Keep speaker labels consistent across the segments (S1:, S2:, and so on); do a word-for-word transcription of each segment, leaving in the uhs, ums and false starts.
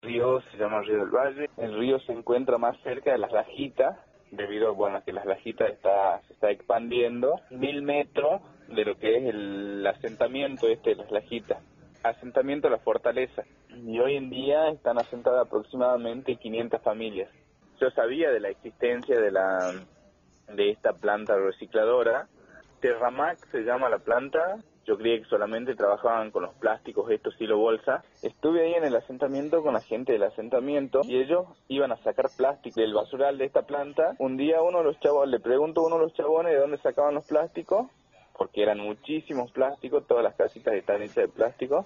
S1: El río se llama Río del Valle. El río se encuentra más cerca de Las Lajitas, debido bueno, a que Las Lajitas está, se está expandiendo mil metros de lo que es el asentamiento este de Las Lajitas. Asentamiento La Fortaleza. Y hoy en día están asentadas aproximadamente quinientas familias. Yo sabía de la existencia de la de esta planta recicladora. Terramac se llama la planta. Yo creía que solamente trabajaban con los plásticos, estos hilo bolsa. Estuve ahí en el asentamiento con la gente del asentamiento y ellos iban a sacar plástico del basural de esta planta. Un día uno de los chabones, le pregunto a uno de los chabones de dónde sacaban los plásticos, porque eran muchísimos plásticos, todas las casitas están hechas de plástico.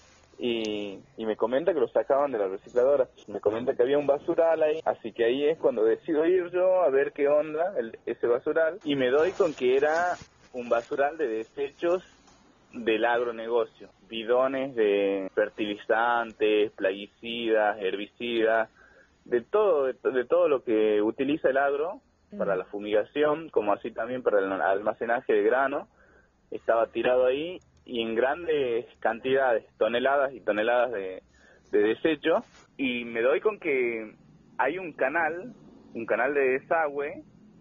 S1: Y, y me comenta que lo sacaban de la recicladora. Me comenta que había un basural ahí, así que ahí es cuando decido ir yo a ver qué onda el, ese basural. Y me doy con que era un basural de desechos del agronegocio, bidones de fertilizantes, plaguicidas, herbicidas, de todo, de, de todo lo que utiliza el agro para la fumigación, como así también para el almacenaje de grano, estaba tirado ahí y en grandes cantidades, toneladas y toneladas de, de desecho. Y me doy con que hay un canal, un canal de desagüe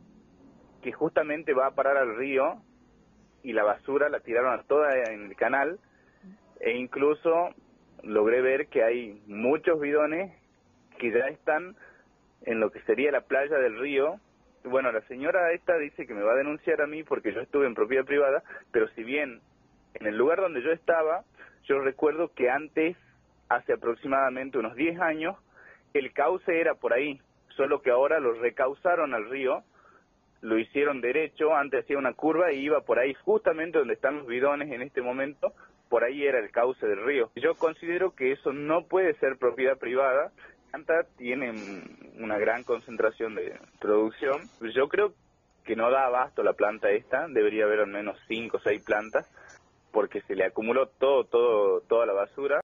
S1: que justamente va a parar al río, y la basura la tiraron toda en el canal, e incluso logré ver que hay muchos bidones que ya están en lo que sería la playa del río. Bueno, la señora esta dice que me va a denunciar a mí porque yo estuve en propiedad privada, pero si bien en el lugar donde yo estaba, yo recuerdo que antes, hace aproximadamente unos diez años, el cauce era por ahí, solo que ahora lo recausaron al río, lo hicieron derecho, antes hacía una curva y iba por ahí, justamente donde están los bidones en este momento, por ahí era el cauce del río. Yo considero que eso no puede ser propiedad privada. Anta tiene una gran concentración de producción. Yo creo que no da abasto la planta esta, debería haber al menos cinco o seis plantas, porque se le acumuló todo, todo, toda la basura.